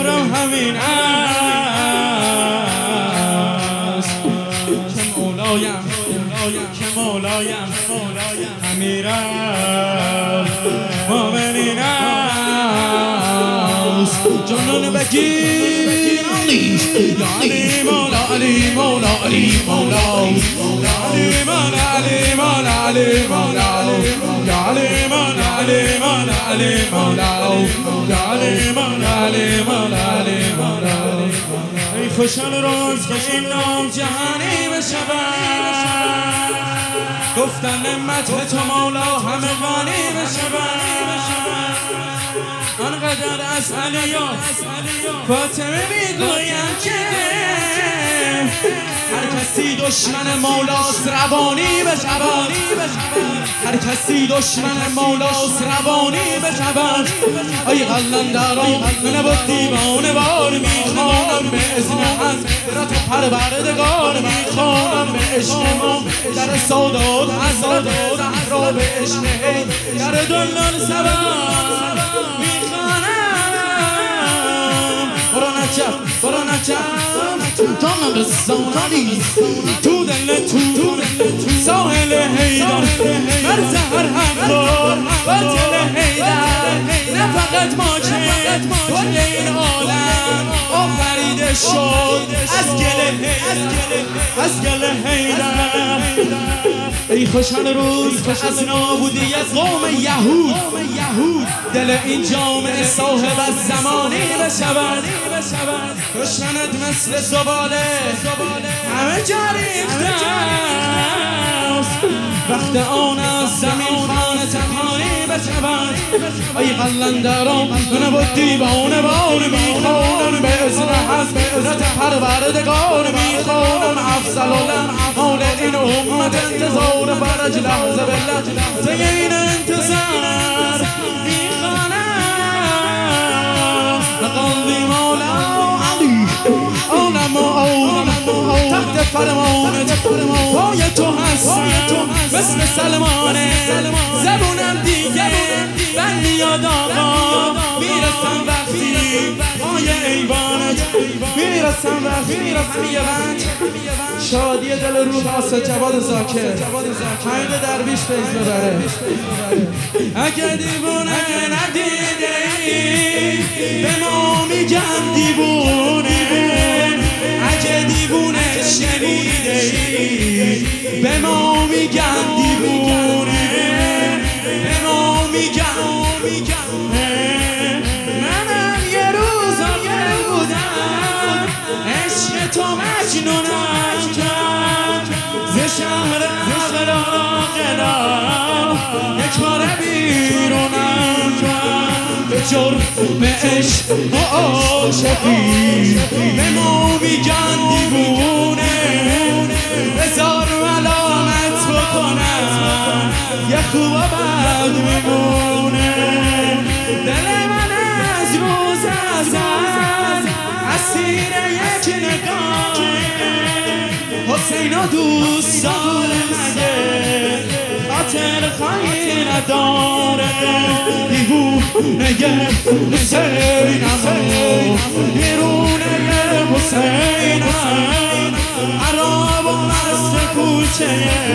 دلم همین است که مولایم امیر المؤمنین است. جنون بگیر علی مولا علی مولا علی مولا علی مولا علی مولا علی مولا علی مولا علی مولا علی مولا علی مولا علی مولا علی مولا. ای خوشحال روز که این نام جهانی بشود، گفتن نعمت تو مولا همه غانی بشود. آنقدر از علی و فاطمه میگویم که هر کسی دشمن مولاست روانی بشود، هر کسی دشمن مولاست روانی بشود. ای قلندران نبود دیوانه وار میخوانم به اذن حضرت پروردگار، میخوانم به عشق ما در سادات حضرت زهرا، به عشق در دلال سبا برو نجم جانم رسانانی تو دل تو ساحل حیدر، بر زهر هموار بر دل حیدر. نه فقط ما که کل این عالم آفریده شد از گل حیدر. ای خوشحال روز که از نابودی از قوم یهود دل این جامعه صاحب از زمانی بشود. دشمنت مثل زباله همه جا ریخته است، وقت آن از زمین خانه تنهایی بشود. ای قلندران نبود دیوانه وار میخوانم به اذن حضرت پروردگار، میخوانم افضل الحال این امت انتظار فرج لحظه به لحظه این انتظار میخوانم. قلبی مولا علی آنم و تحت فرمانت پای تو هستم مثل سلمانه. زبونم دیگه بند میاد آقا، میرسم وقتی پای ایوانت، میرسم وقتی یه بند شادی دل رو قاسد جواد زاکر حید درویش فیض ببره. اگه دیوونه ندیده به ما میگم دیوونه، اگه دیوونه شنیده به ما میگم دیوونه، به ما میگم. منم یه روز بودم عشق تو مجنونم کرد، ز شهر عقلام یک بار بیرونم کرد. به جرم عشق و عاشقی به ما میگن دیوونه، بذار علامت بکنم یه خوب و بد میمونه. دل من از روز ازل اسیر یک نگاه حسین و دوست داره، مگه خاطر خواهی نداره. دیوونه حسینم بیرونه حسینم، عرب و مست کوچه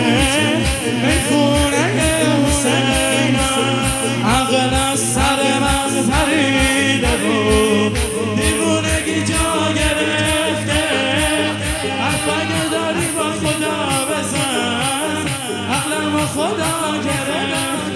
میخونه حسینم. عقل از سر من پریده بود، دیوونگی جا گرفته. حرف اگه داری با خدا بزن، عقلم با خدا گرفته.